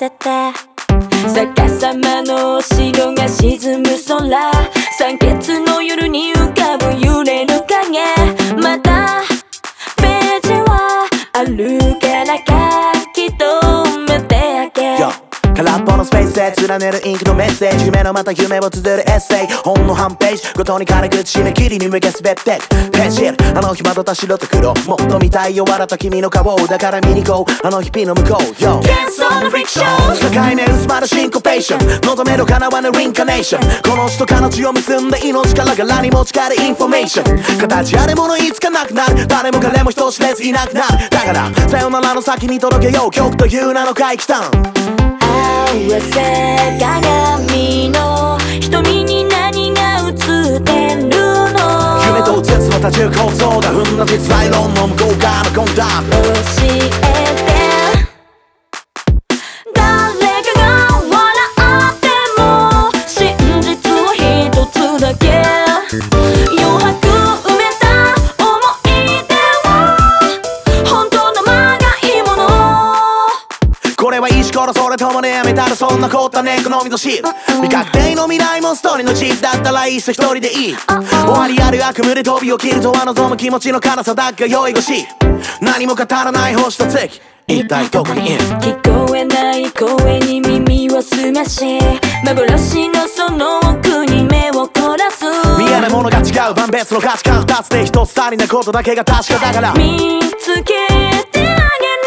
せて逆さまのお城が沈む空、酸欠の夜に浮かぶ揺れる影、またページはあるから書き留めてあげ、 空っぽのスペースで連ねるインクのメッセージ、夢のまた夢を綴るエッセイ、本の半ページごとに軽く締め切りに向け滑ってペンシル、あの日まどった白と黒、もっと見たいよ笑った君の顔だから見に行こう、あの日々の向こうよ幻想のフリクション、 境目薄まるシンコペーション、望める叶わぬリンカネーション、この人彼女を結んで命からがらに持ち帰るインフォメーション、形あるものいつかなくなる、誰も彼も人知れずいなくなる、だからさよならの先に届けよう曲という名の回帰ターン、 合わせ鏡の瞳に何が映ってるの、 夢と絶の多重構造が踏んだ実在論の向こう側のコンダム、 教えて誰かが笑っても真実は一つだけ、余白埋めた思い出は本当のまがいもの、 これは石ころそれともねやめたらそんなこったね好みのシール、未確定の未来もストーリーのチープだったらいっそ一人でいい、終わりある悪夢で飛び起きるとは望む気持ちの辛さだけが酔い越し、何も語らない星と月一体どこにいる、 聞こえない声に耳を澄まし幻のその奥に目を凝らす、 見えるものが違う万別の価値観二つで一つ足りないことだけが確かだから見つけてあげる、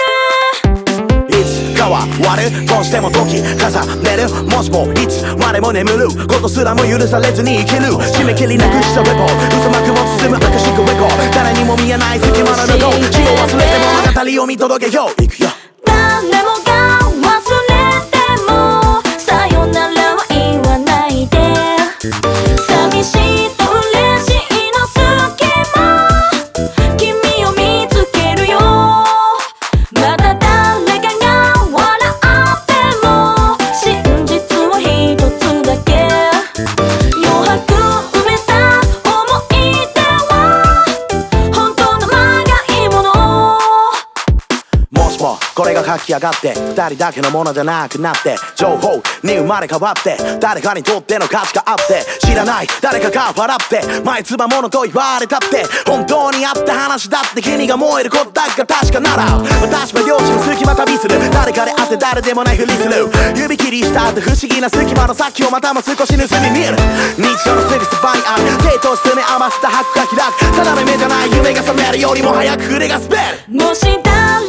いつかは終わるどうしても時重ねる、もしもいつまでも眠ることすらも許されずに生きる、締め切りなくしたレポ嘘幕も包むアカシックレコー、誰にも見えない隙間の向こう、死を忘れて物語を見届けよう、いくよ誰もが忘れてもさよならは言わないで、寂しいと嬉しいの隙間君を見つけるよ、また誰かが笑っても真実は一つだけ、余白埋めた思い出は本当のまがいもの、 もしもこれが書き上がって二人だけのものじゃなくなって情報に生まれ変わって誰かにとっての価値があって知らない誰かが笑って前つばものと言われたって本当にあった話だって君が燃えることだけが確かなら私は両親の隙間旅する誰かであって誰でもないふりする指切りしたって不思議な隙間の先をまたも少し盗み見る日常のすぐそばにある生と進め余した白が開くただの夢じゃない夢が覚めるよりも早く筆が滑る、 もし誰